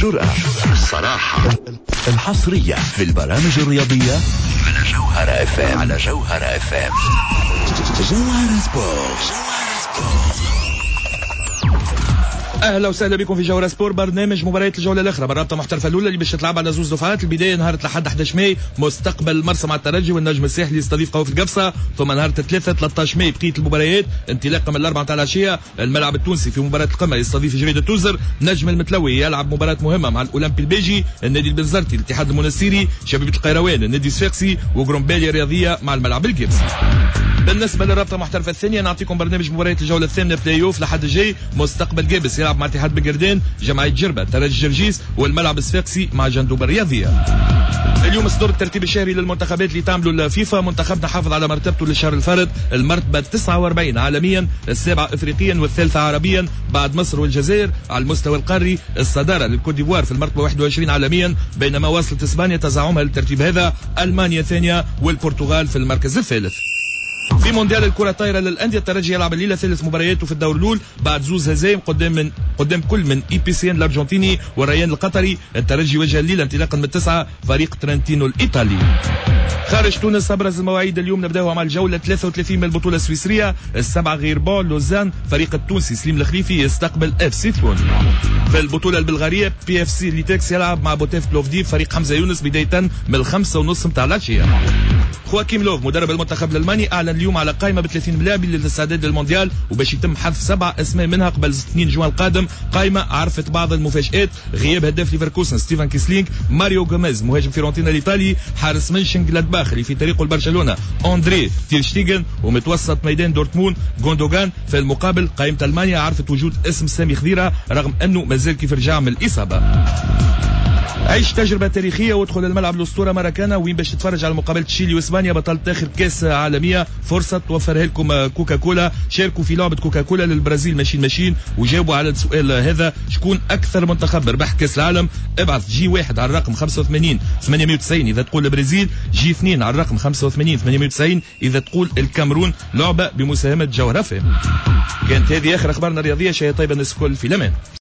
الجرأة، الصراحة، الحصرية في البرامج الرياضية على جوهرة اف ام. جوهرة سبورت. اهلا وسهلا بكم في جوهرة سبور، برنامج مباريات الجوله الاخرى بالرابطه المحترفه الاولى اللي باش تلعب على زوج دفعات. البدايه نهار الاحد 11 ماي مستقبل مرسى مع الترجي والنجم الساحلي يستضيف قوي في القفصه، ثم نهار 13 ماي بقيه المباريات انطلاقا من الاربعه تاع العشيه. الملعب التونسي في مباراه القمه يستضيف جريده توزر، نجم المتلوي يلعب مباراه مهمه مع الاولمبي البيجي، النادي البنزرتي الاتحاد المنستيري، شبيبه القيروان النادي الصفاقسي، وغرومباليا الرياضيه مع الملعب القبسي. بالنسبه للرابطه المحترفه الثانيه نعطيكم برنامج مباريات الجوله الثامنه بلاي اوف لحد الجاي. مستقبل قابس يلعب مع اتحاد بقردان، جمعيه جربه ترجي جرجيس، والملعب الصفاقسي مع جندوب الرياضيه. اليوم اصدر الترتيب الشهري للمنتخبات اللي تعملوا الفيفا. منتخبنا حافظ على مرتبته للشهر الفارط، المرتبه 49 عالميا، السابعه افريقيا والثالثه عربيا بعد مصر والجزائر. على المستوى القاري الصداره للكوت ديفوار في المرتبه 21 عالميا، بينما وصلت اسبانيا تزعمها للترتيب هذا، المانيا ثانيه، والبرتغال في المركز الثالث. في مونديال الكرة الطايرة للأندية الترجي يلعب الليلة ثالث مبارياته في الدور الأول بعد زوز هزايم قدام كل من اي بي سي ان الأرجنتيني والريان القطري. الترجي وجه الليلة انطلاقا من 9 فريق ترنتينو الإيطالي. خارج تونس أبرز المواعيد اليوم نبداها مع الجولة 33 من البطولة السويسرية. السبعة غير بول لوزان فريق التونسي سليم الخليفي يستقبل اف سي ثون. في البطولة البلغارية بي اف سي ليتكس يلعب مع بوتيف بلوفديف فريق حمزة يونس بداية من 5:30 متاع العشية. خواكيم لوف مدرب المنتخب الألماني أعلن اليوم على قائمة ب 30 لاعب للاستعداد للمونديال، وباش يتم حذف 7 اسماء منها قبل 2 جوان القادم. قائمة عرفت بعض المفاجآت: غياب هداف ليفركوسن ستيفان كيسلينغ، ماريو غوميز مهاجم فيورنتينا الإيطالي، حارس منشن جلادباخ اللي في طريقه لبرشلونة أندري تيرشتيغن، ومتوسط ميدان دورتموند غوندوغان. في المقابل قائمة ألمانيا عرفت وجود اسم سامي خضيرة رغم أنه مازال كيف رجع من الإصابة. عيش تجربة تاريخية وادخل الملعب الأسطورة ماراكانا وين باش تتفرج على مقابلة تشيلي واسبانيا بطل آخر كاس عالمية. فرصة توفرها لكم كوكاكولا. شاركوا في لعبة كوكاكولا للبرازيل ماشين وجاوبوا على السؤال هذا: شكون أكثر منتخب ربح كاس العالم؟ ابعث جي 1 على الرقم 85 890 إذا تقول البرازيل، جي 2 على الرقم 85 890 إذا تقول الكاميرون. لعبة بمساهمة جوهرة فهم. كانت هذه آخر أخبارنا الرياضية. شيء طيب الناس الكل في الأمان.